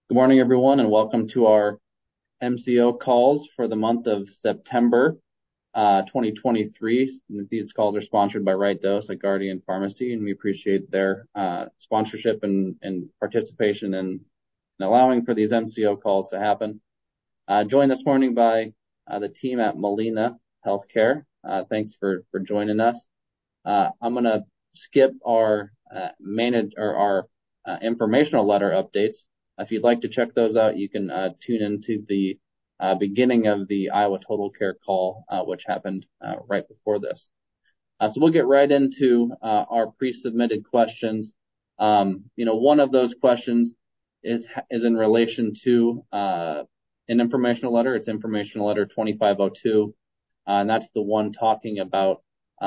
Good morning, everyone, and welcome to our MCO calls for the month of September 2023. These calls are sponsored by Right Dose at Guardian Pharmacy, and we appreciate their sponsorship and participation in allowing for these MCO calls to happen. Joined this morning by the team at Molina Healthcare. Thanks for joining us. I'm going to skip our informational letter updates. If you'd like to check those out, you can tune into the beginning of the Iowa Total Care call, which happened right before this. So we'll get right into our pre-submitted questions. One of those questions is in relation to an informational letter. It's informational letter 2502, and that's the one talking about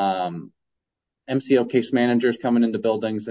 MCO case managers coming into buildings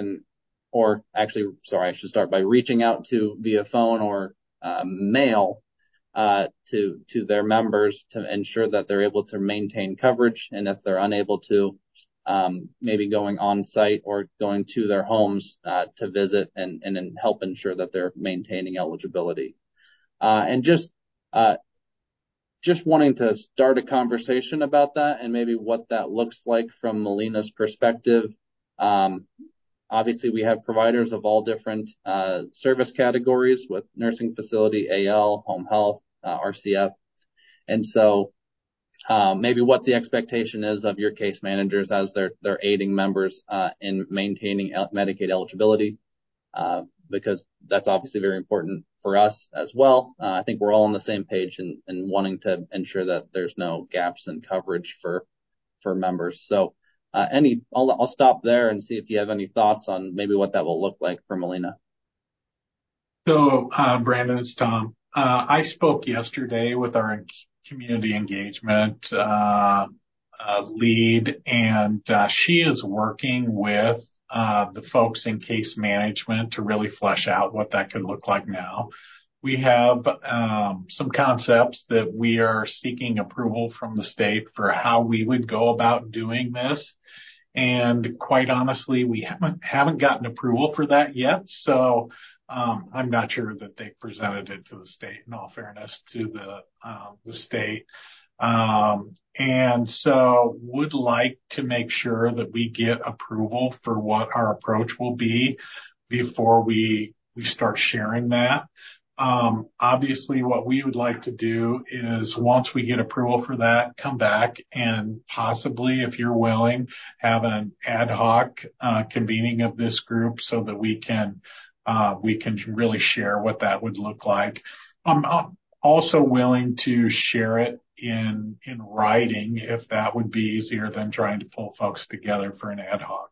I should start by reaching out to via phone or mail to their members to ensure that they're able to maintain coverage, and if they're unable to, maybe going on site or going to their homes to visit and help ensure that they're maintaining eligibility. And just wanting to start a conversation about that and maybe what that looks like from Molina's perspective. Obviously, we have providers of all different service categories with nursing facility, AL, home health, RCF. And so maybe what the expectation is of your case managers as they're aiding members in maintaining Medicaid eligibility, because that's obviously very important for us as well. I think we're all on the same page in wanting to ensure that there's no gaps in coverage for members. So I'll stop there and see if you have any thoughts on maybe what that will look like for Molina. So, Brandon, it's Tom. I spoke yesterday with our community engagement lead, and she is working with the folks in case management to really flesh out what that could look like now. We have some concepts that we are seeking approval from the state for how we would go about doing this. And quite honestly, we haven't gotten approval for that yet. So I'm not sure that they presented it to the state, in all fairness to the state. And so would like to make sure that we get approval for what our approach will be before we start sharing that. Obviously what we would like to do is once we get approval for that, come back and possibly, if you're willing, have an ad hoc, convening of this group so that we can really share what that would look like. I'm also willing to share it in writing if that would be easier than trying to pull folks together for an ad hoc.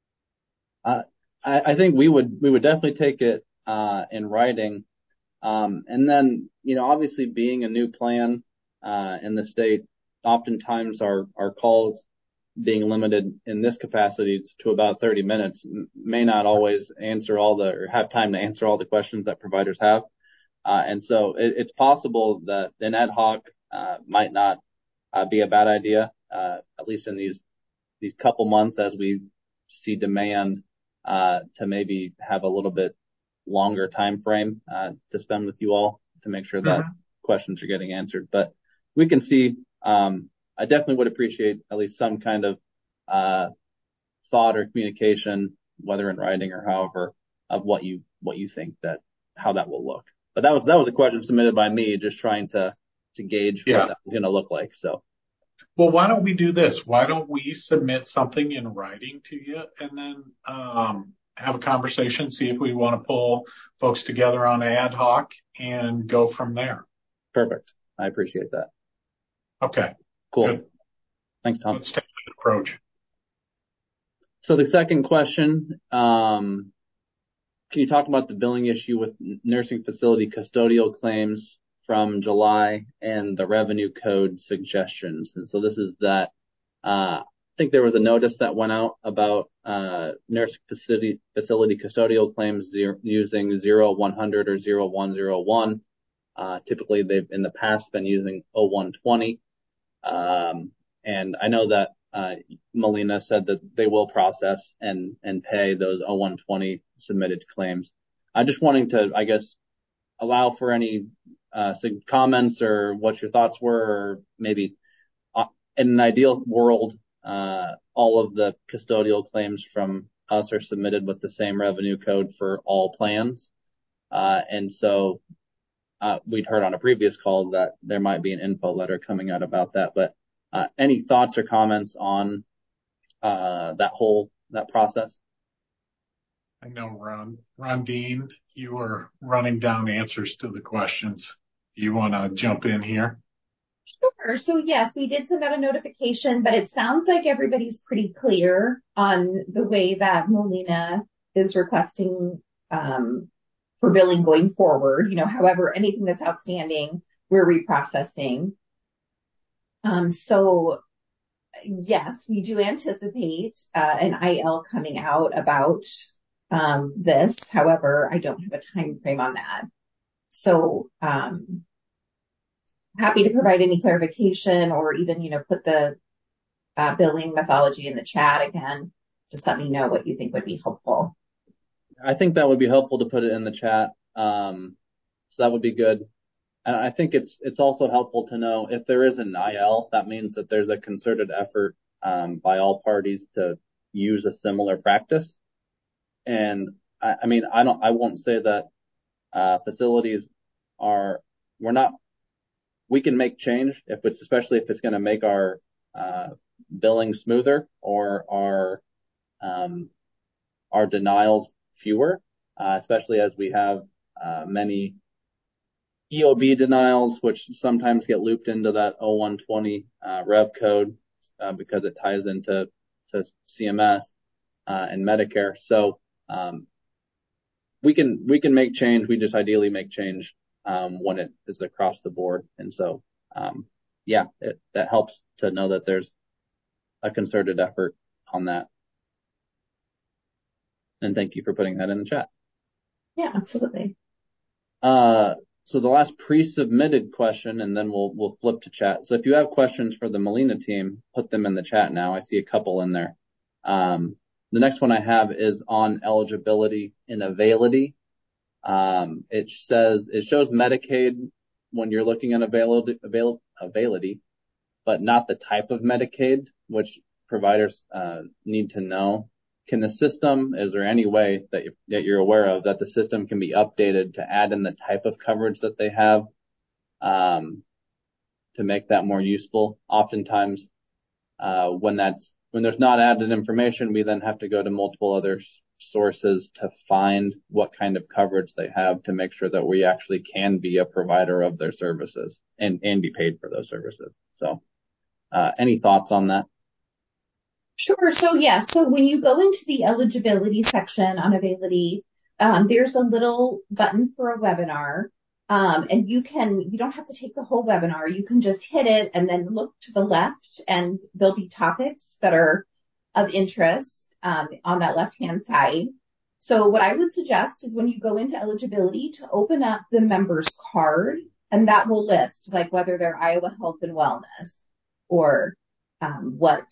I think we would definitely take it, in writing. And then, obviously being a new plan, in the state, oftentimes our calls being limited in this capacity to about 30 minutes may not always or have time to answer all the questions that providers have. And so it's possible that an ad hoc, might not, be a bad idea, at least in these couple months as we see demand, to maybe have a little bit longer time frame to spend with you all to make sure that questions are getting answered. But we can see, I definitely would appreciate at least some kind of thought or communication, whether in writing or however, of what you think how that will look. But that was a question submitted by me, just trying to gauge what that was going to look like. So, well, why don't we do this? Why don't we submit something in writing to you and then have a conversation, see if we want to pull folks together on ad hoc and go from there. Perfect. I appreciate that. Okay. Cool. Good. Thanks, Tom. Let's take the approach. So the second question, can you talk about the billing issue with nursing facility custodial claims from July and the revenue code suggestions? And so this is that, I think there was a notice that went out about nursing facility custodial claims using 0100 or 0101. Typically, they've in the past been using 0120. And I know that Molina said that they will process and pay those 0120 submitted claims. I'm just wanting to, I guess, allow for any comments or what your thoughts were, or maybe in an ideal world, all of the custodial claims from us are submitted with the same revenue code for all plans. And so we'd heard on a previous call that there might be an info letter coming out about that. But any thoughts or comments on that process? I know, Rondine, you were running down answers to the questions. Do you want to jump in here? Sure. So yes, we did send out a notification, but it sounds like everybody's pretty clear on the way that Molina is requesting for billing going forward. However, anything that's outstanding, we're reprocessing. So yes, we do anticipate an IL coming out about this. However, I don't have a time frame on that. So happy to provide any clarification or even, put the billing methodology in the chat again. Just let me know what you think would be helpful. I think that would be helpful to put it in the chat. So that would be good. And I think it's also helpful to know if there is an IL, that means that there's a concerted effort by all parties to use a similar practice. And I won't say that facilities we can make change especially if it's going to make our billing smoother or our denials fewer, especially as we have many EOB denials, which sometimes get looped into that 0120 rev code because it ties into CMS and Medicare. So we can make change. We just ideally make change when it is across the board. And so that helps to know that there's a concerted effort on that. And thank you for putting that in the chat. Yeah, absolutely. So the last pre-submitted question, and then we'll flip to chat. So if you have questions for the Molina team, put them in the chat now. I see a couple in there. The next one I have is on eligibility and availability. It shows Medicaid when you're looking at availability, but not the type of Medicaid, which providers need to know. Is there any way that you're aware of that the system can be updated to add in the type of coverage that they have to make that more useful? Oftentimes, when there's not added information, we then have to go to multiple other sources to find what kind of coverage they have to make sure that we actually can be a provider of their services and be paid for those services. So, any thoughts on that? Sure. So when you go into the eligibility section on availability, there's a little button for a webinar. And you don't have to take the whole webinar. You can just hit it and then look to the left, and there'll be topics that are of interest on that left-hand side. So what I would suggest is when you go into eligibility to open up the member's card, and that will list like whether they're Iowa Health and Wellness or what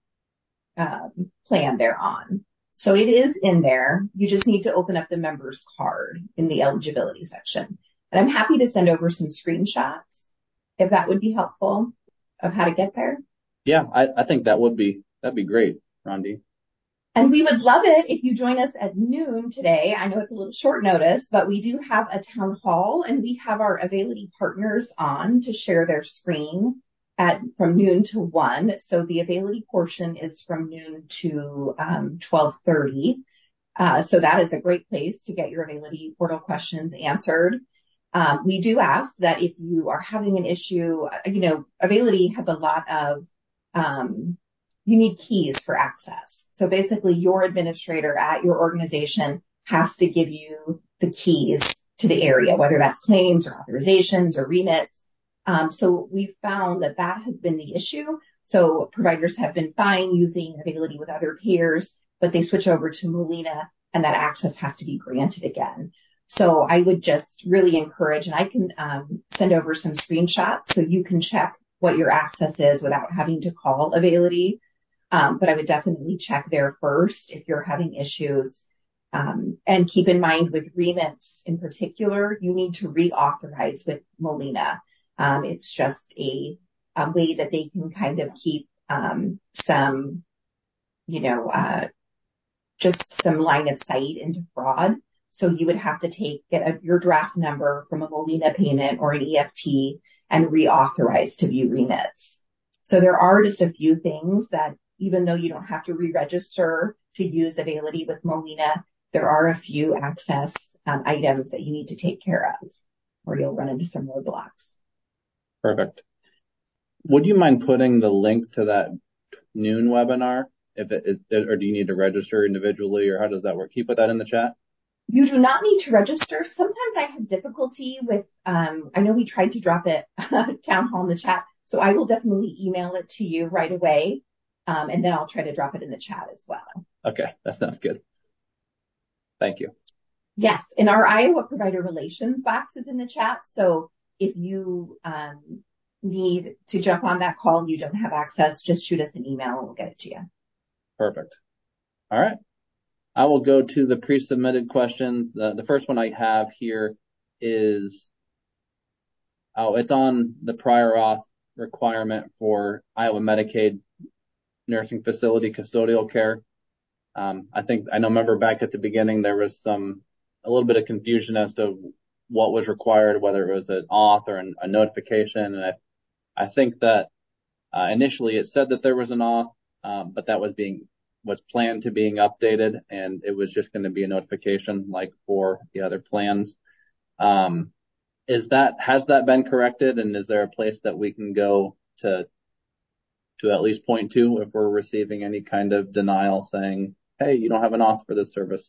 plan they're on. So it is in there. You just need to open up the member's card in the eligibility section. And I'm happy to send over some screenshots if that would be helpful of how to get there. Yeah, I think that'd be great, Rondi. And we would love it if you join us at noon today. I know it's a little short notice, but we do have a town hall and we have our availability partners on to share their screen from noon to 1. So the availability portion is from noon to 12:30. So that is a great place to get your availability portal questions answered. We do ask that if you are having an issue, availability has a lot of you need keys for access. So basically your administrator at your organization has to give you the keys to the area, whether that's claims or authorizations or remits. So we found that has been the issue. So providers have been fine using availability with other peers, but they switch over to Molina and that access has to be granted again. So I would just really encourage, and I can send over some screenshots so you can check what your access is without having to call availability. But I would definitely check there first if you're having issues And keep in mind with remits in particular, you need to reauthorize with Molina. It's just a way that they can kind of keep some, just some line of sight into fraud. So you would have to get your draft number from a Molina payment or an EFT and reauthorize to view remits. So there are just a few things that, even though you don't have to re-register to use Availity with Molina, there are a few access items that you need to take care of, or you'll run into some roadblocks. Perfect. Would you mind putting the link to that noon webinar? If it is, or do you need to register individually, or how does that work? Can you put that in the chat? You do not need to register. Sometimes I have difficulty with, I know we tried to drop it town hall in the chat, so I will definitely email it to you right away. And then I'll try to drop it in the chat as well. Okay, that sounds good. Thank you. Yes, and our Iowa Provider Relations box is in the chat. So if you need to jump on that call and you don't have access, just shoot us an email and we'll get it to you. Perfect. All right. I will go to the pre-submitted questions. The first one I have here is, it's on the prior auth requirement for Iowa Medicaid nursing facility custodial care. Remember back at the beginning, there was a little bit of confusion as to what was required, whether it was an auth or a notification. And I think that initially it said that there was an auth, but that was planned to being updated, and it was just going to be a notification like for the other plans. Has that been corrected, and is there a place that we can go to at least point to if we're receiving any kind of denial saying, hey, you don't have an auth for this service?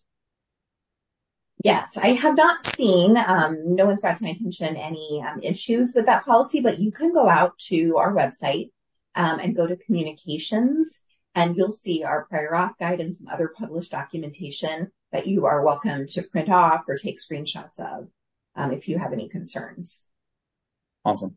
Yes, I have not seen, no one's brought to my attention any issues with that policy, but you can go out to our website and go to communications, and you'll see our prior auth guide and some other published documentation that you are welcome to print off or take screenshots of if you have any concerns. Awesome.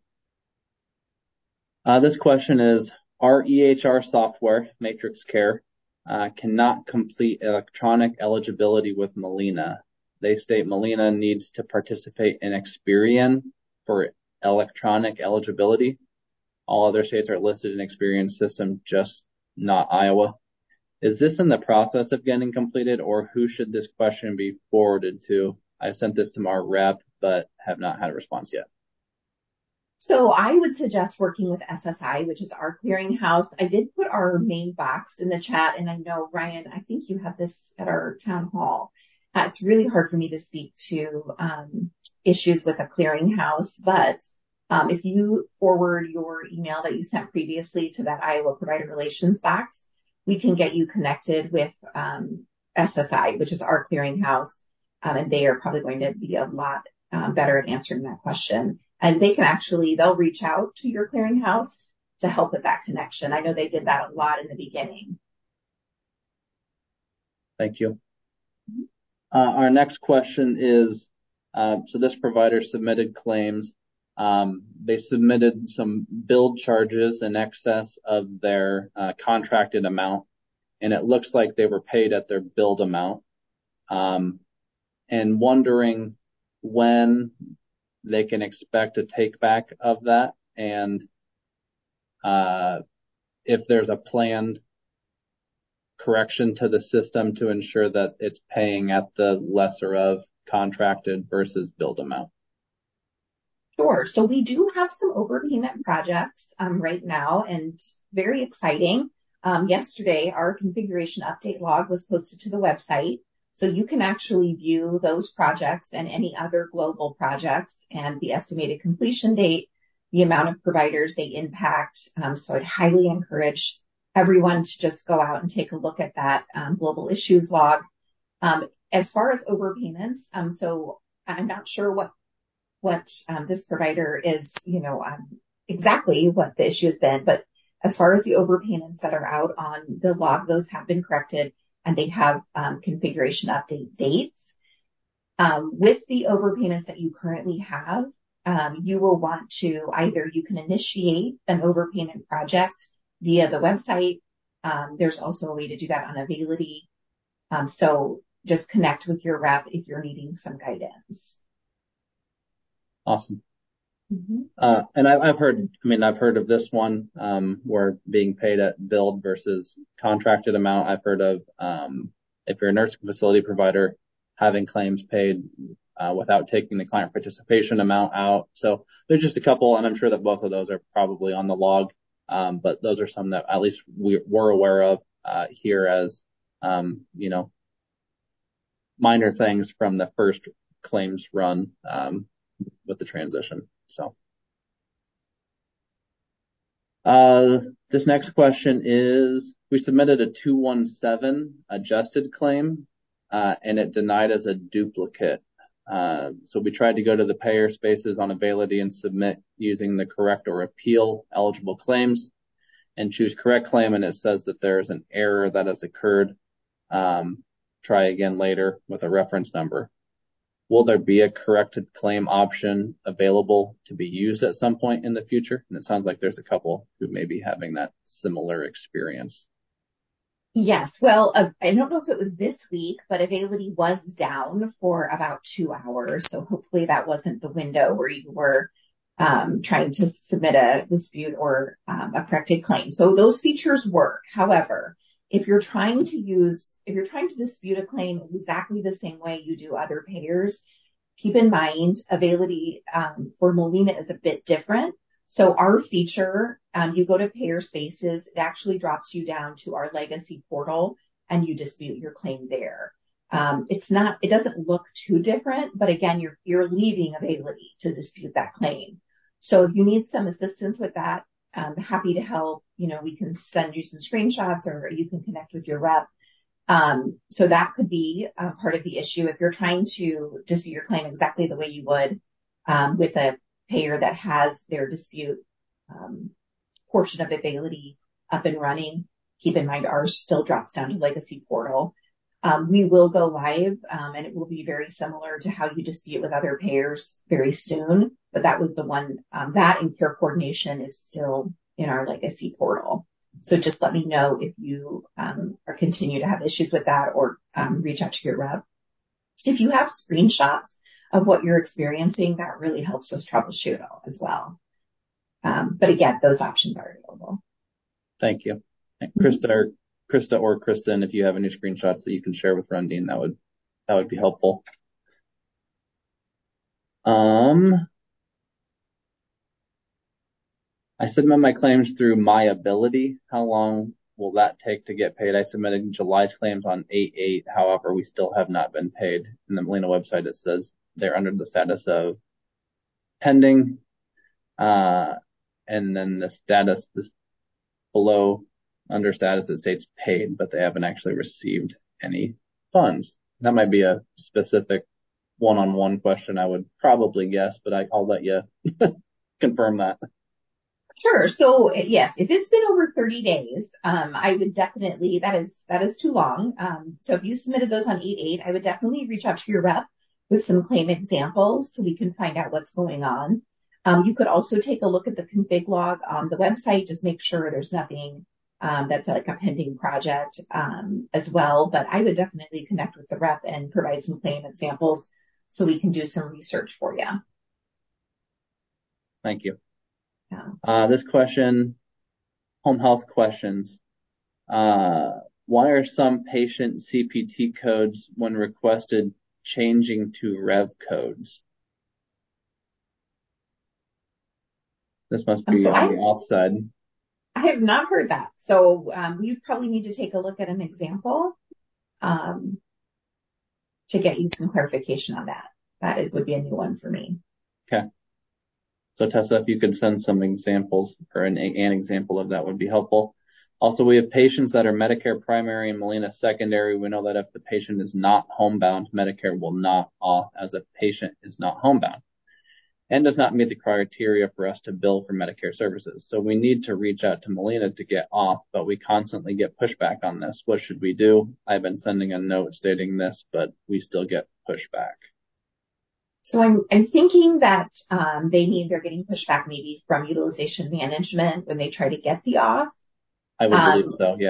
This question is, our EHR software, Matrix Care, cannot complete electronic eligibility with Molina. They state Molina needs to participate in Experian for electronic eligibility. All other states are listed in Experian system, just not Iowa. Is this in the process of getting completed, or who should this question be forwarded to? I sent this to our rep, but have not had a response yet. So I would suggest working with SSI, which is our clearinghouse. I did put our main box in the chat, and I know, Ryan, I think you have this at our town hall. It's really hard for me to speak to issues with a clearinghouse, but if you forward your email that you sent previously to that Iowa Provider Relations box, we can get you connected with SSI, which is our clearinghouse, and they are probably going to be a lot better at answering that question. And they'll reach out to your clearinghouse to help with that connection. I know they did that a lot in the beginning. Thank you. Our next question is, so this provider submitted claims. They submitted some billed charges in excess of their contracted amount, and it looks like they were paid at their billed amount. And wondering when they can expect a take back of that, and if there's a planned correction to the system to ensure that it's paying at the lesser of contracted versus billed amount. Sure. So we do have some overpayment projects right now, and very exciting. Yesterday, our configuration update log was posted to the website. So you can actually view those projects and any other global projects and the estimated completion date, the amount of providers they impact. So I'd highly encourage everyone to just go out and take a look at that global issues log. As far as overpayments, so I'm not sure what this provider is, exactly what the issue has been, but as far as the overpayments that are out on the log, those have been corrected, and they have configuration update dates. With the overpayments that you currently have, you will want to you can initiate an overpayment project via the website. There's also a way to do that on Availity. So just connect with your rep if you're needing some guidance. Awesome. And I've heard of this one, where being paid at billed versus contracted amount. I've heard of, if you're a nursing facility provider, having claims paid, without taking the client participation amount out. So there's just a couple, and I'm sure that both of those are probably on the log. But those are some that at least we're aware of, here as, minor things from the first claims run, with the transition. So, this next question is, we submitted a 217 adjusted claim, and it denied as a duplicate. So we tried to go to the payer spaces on Availity and submit using the correct or appeal eligible claims and choose correct claim. And it says that there's an error that has occurred. Try again later with a reference number. Will there be a corrected claim option available to be used at some point in the future? And it sounds like there's a couple who may be having that similar experience. Yes. Well, I don't know if it was this week, but Availity was down for about 2 hours. So hopefully that wasn't the window where you were trying to submit a dispute or a corrected claim. So those features work. However, if you're trying to dispute a claim exactly the same way you do other payers, keep in mind Availity for Molina is a bit different. So our feature, you go to payer spaces, it actually drops you down to our legacy portal and you dispute your claim there. It doesn't look too different, but again, you're leaving Availity to dispute that claim. So if you need some assistance with that, I'm happy to help. We can send you some screenshots or you can connect with your rep. So that could be part of the issue. If you're trying to dispute your claim exactly the way you would with a payer that has their dispute portion of Availity up and running, keep in mind ours still drops down to legacy portal. We will go live, and it will be very similar to how you dispute with other payers very soon. But that was the one, that and care coordination is still in our legacy portal. So just let me know if you or continue to have issues with that, or reach out to your rep. If you have screenshots of what you're experiencing, that really helps us troubleshoot as well. But again, those options are available. Thank you. Krista or Kristen, if you have any screenshots that you can share with Rundine, that would be helpful. I submit my claims through MyAbility. How long will that take to get paid? I submitted July's claims on 8/8. However, we still have not been paid. In the Molina website, it says they're under the status of pending. And then the status below under status, it states paid, but they haven't actually received any funds. That might be a specific one-on-one question, I would probably guess, but I'll let you confirm that. Sure. So yes, if it's been over 30 days, I would definitely, that is too long. So if you submitted those on 8/8, I would definitely reach out to your rep with some claim examples so we can find out what's going on. You could also take a look at the config log on the website, just make sure there's nothing that's like a pending project as well. But I would definitely connect with the rep and provide some claim examples so we can do some research for you. Thank you. Yeah. This question, home health questions. Why are some patient CPT codes, when requested, changing to rev codes? This must be on the auth side. I have not heard that. So you probably need to take a look at an example to get you some clarification on that. That would be a new one for me. Okay. So Tessa, if you could send some examples or an example of that would be helpful. Also, we have patients that are Medicare primary and Molina secondary. We know that if the patient is not homebound, Medicare will not auth as a patient is not homebound and does not meet the criteria for us to bill for Medicare services. So we need to reach out to Molina to get auth, but we constantly get pushback on this. What should we do? I've been sending a note stating this, but we still get pushback. So I'm thinking that they're getting pushback maybe from utilization management when they try to get the auth. I would believe so, yeah.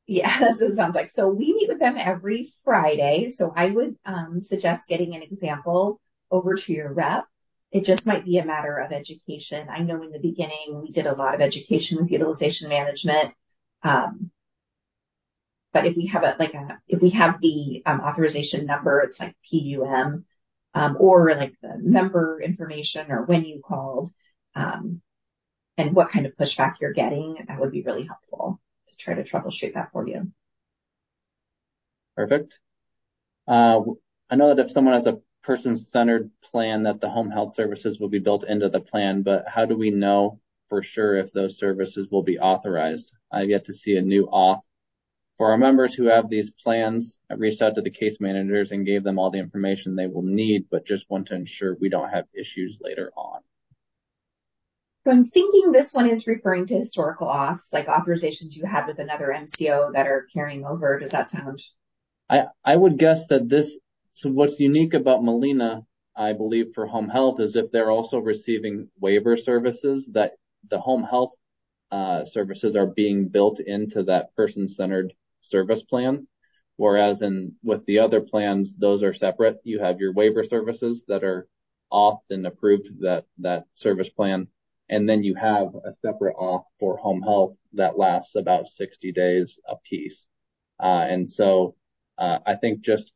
Yeah, that's what it sounds like. So we meet with them every Friday. So I would suggest getting an example over to your rep. It just might be a matter of education. I know in the beginning we did a lot of education with utilization management. Um, but if we have if we have the authorization number, it's like PUM, or like the member information or when you called, um, and what kind of pushback you're getting, that would be really helpful to try to troubleshoot that for you. Perfect. I know that if someone has a person-centered plan that the home health services will be built into the plan, but how do we know for sure if those services will be authorized? I've yet to see a new auth. For our members who have these plans, I reached out to the case managers and gave them all the information they will need, but just want to ensure we don't have issues later on. So I'm thinking this one is referring to historical auths, like authorizations you had with another MCO that are carrying over. Does that sound? I would guess that so what's unique about Molina, I believe, for home health is if they're also receiving waiver services, that the home health services are being built into that person-centered service plan. Whereas with the other plans, those are separate. You have your waiver services that are often approved that service plan. And then you have a separate auth for home health that lasts about 60 days a piece. And so I think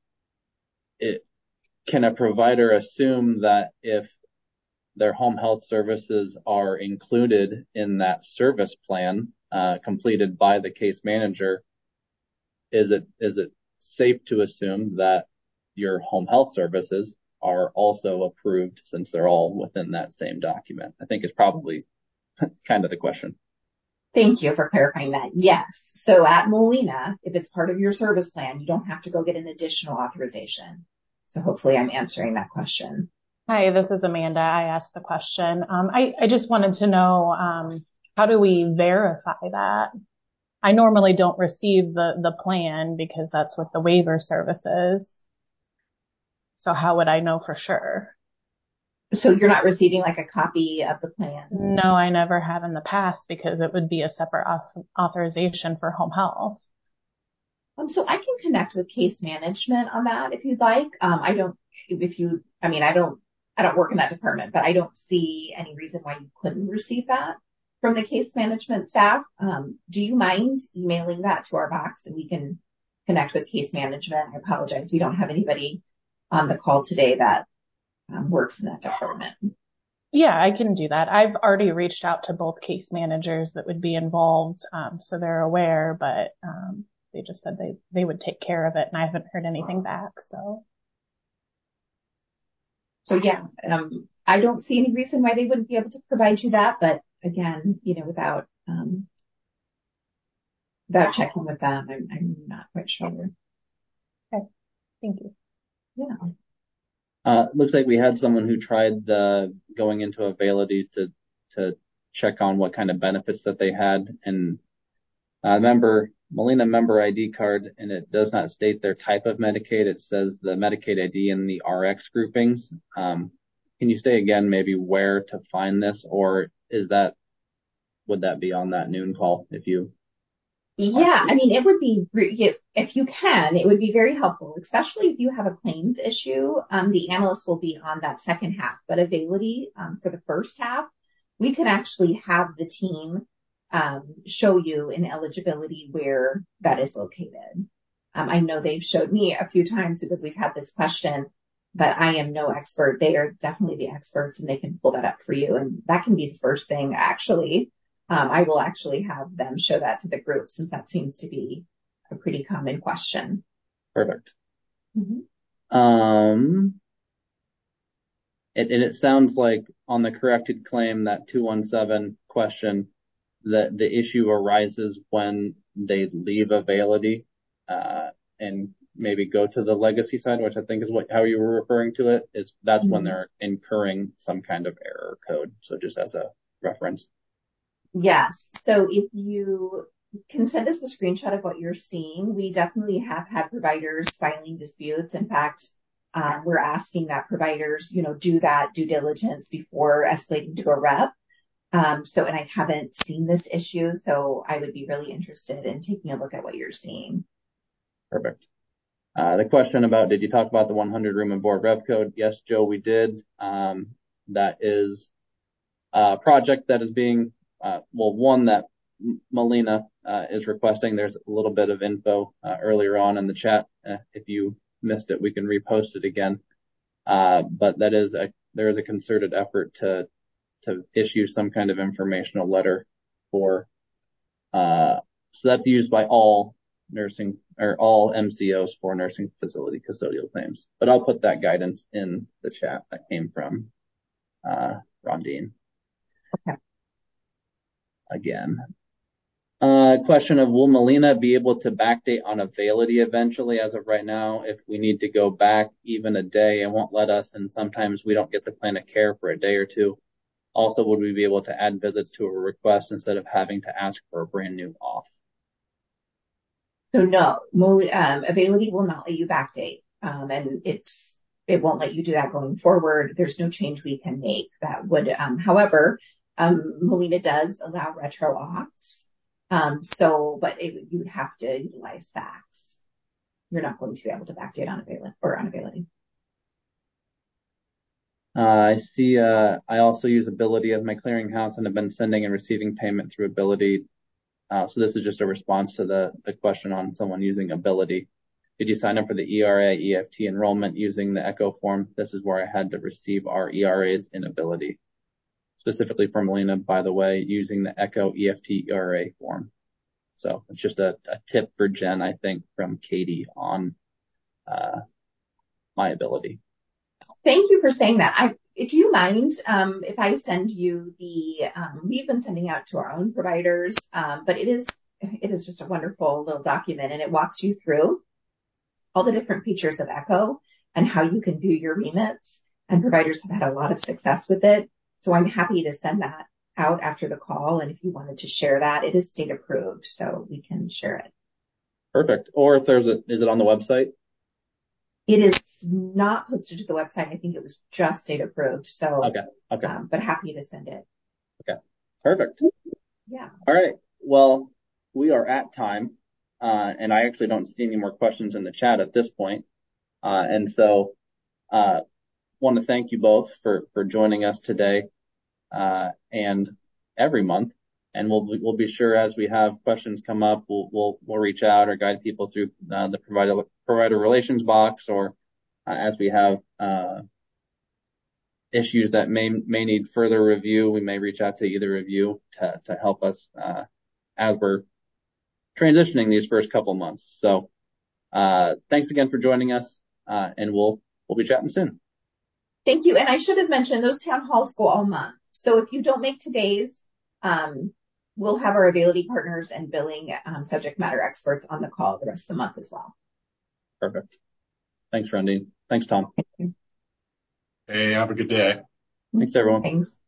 can a provider assume that if their home health services are included in that service plan, completed by the case manager, is it safe to assume that your home health services are also approved since they're all within that same document? I think is probably kind of the question. Thank you for clarifying that. Yes. So at Molina, if it's part of your service plan, you don't have to go get an additional authorization. So hopefully I'm answering that question. Hi, this is Amanda. I asked the question. I just wanted to know, how do we verify that? I normally don't receive the plan because that's what the waiver service is. So how would I know for sure? So you're not receiving like a copy of the plan? No, I never have in the past because it would be a separate authorization for home health. So I can connect with case management on that if you'd like. I don't work in that department, but I don't see any reason why you couldn't receive that from the case management staff. Do you mind emailing that to our box and we can connect with case management? I apologize. We don't have anybody on the call today that works in that department. Yeah, I can do that. I've already reached out to both case managers that would be involved, so they're aware, but they just said they would take care of it, and I haven't heard anything back. So yeah, I don't see any reason why they wouldn't be able to provide you that, but again, without checking with them, I'm not quite sure. Okay, thank you. Yeah. Looks like we had someone who tried going into Availity to check on what kind of benefits that they had, and Molina member ID card, and it does not state their type of Medicaid. It says the Medicaid ID and the RX groupings. Can you say again maybe where to find this, or would that be on that noon call if you? Yeah, I mean, it would be, if you can, it would be very helpful, especially if you have a claims issue. The analyst will be on that second half, but Availity for the first half, we can actually have the team show you in eligibility where that is located. I know they've showed me a few times because we've had this question, but I am no expert. They are definitely the experts and they can pull that up for you. And that can be the first thing, actually. I will actually have them show that to the group since that seems to be a pretty common question. Perfect. Mm-hmm. It sounds like on the corrected claim, that 217 question, that the issue arises when they leave Availity, and maybe go to the legacy side, which I think is how you were referring to it, that's when they're incurring some kind of error code. So just as a reference. Yes. So if you can send us a screenshot of what you're seeing, we definitely have had providers filing disputes. In fact, we're asking that providers, do that due diligence before escalating to a rep. And I haven't seen this issue, so I would be really interested in taking a look at what you're seeing. Perfect. The question about, did you talk about the 100 room and board rev code? Yes, Joe, we did. That is a project that is being, one that Melina is requesting. There's a little bit of info earlier on in the chat. If you missed it, we can repost it again. But there is a concerted effort to issue some kind of informational letter for, so that's used by all nursing or all MCOs for nursing facility custodial claims. But I'll put that guidance in the chat that came from Rondine. Okay. Again. Question of, will Melina be able to backdate on Availity eventually? As of right now, if we need to go back even a day, it won't let us, and sometimes we don't get the plan of care for a day or two. Also, would we be able to add visits to a request instead of having to ask for a brand new off? So no, Availity will not let you backdate, and it won't let you do that going forward. There's no change we can make that would. However, Molina does allow retro auths, but you would have to utilize fax. You're not going to be able to backdate on Availity. I see. I also use Ability as my clearinghouse and have been sending and receiving payment through Ability. So this is just a response to the question on someone using Ability. Did you sign up for the ERA EFT enrollment using the ECHO form? This is where I had to receive our ERAs in Ability. Specifically for Melina, by the way, using the ECHO EFT ERA form. So it's just a tip for Jen, I think, from Katie on my Ability. Thank you for saying that. Do you mind if I send you we've been sending out to our own providers, but it is just a wonderful little document, and it walks you through all the different features of ECHO and how you can do your remits, and providers have had a lot of success with it. So I'm happy to send that out after the call, and if you wanted to share that, it is state approved, so we can share it. Perfect. Or if is it on the website? It is not posted to the website. I think it was just state approved. So, okay. But happy to send it. Okay. Perfect. Yeah. All right. Well, we are at time, and I actually don't see any more questions in the chat at this point. And so, want to thank you both for joining us today, and every month. And we'll be sure, as we have questions come up, we'll reach out or guide people through the provider relations box, or as we have issues that may need further review, we may reach out to either of you to help us as we're transitioning these first couple months. So thanks again for joining us, and we'll be chatting soon. Thank you. And I should have mentioned those town halls go all month. So if you don't make today's, we'll have our Availity partners and billing subject matter experts on the call the rest of the month as well. Perfect. Thanks, Rondine. Thanks, Tom. Hey, have a good day. Thanks, everyone. Thanks.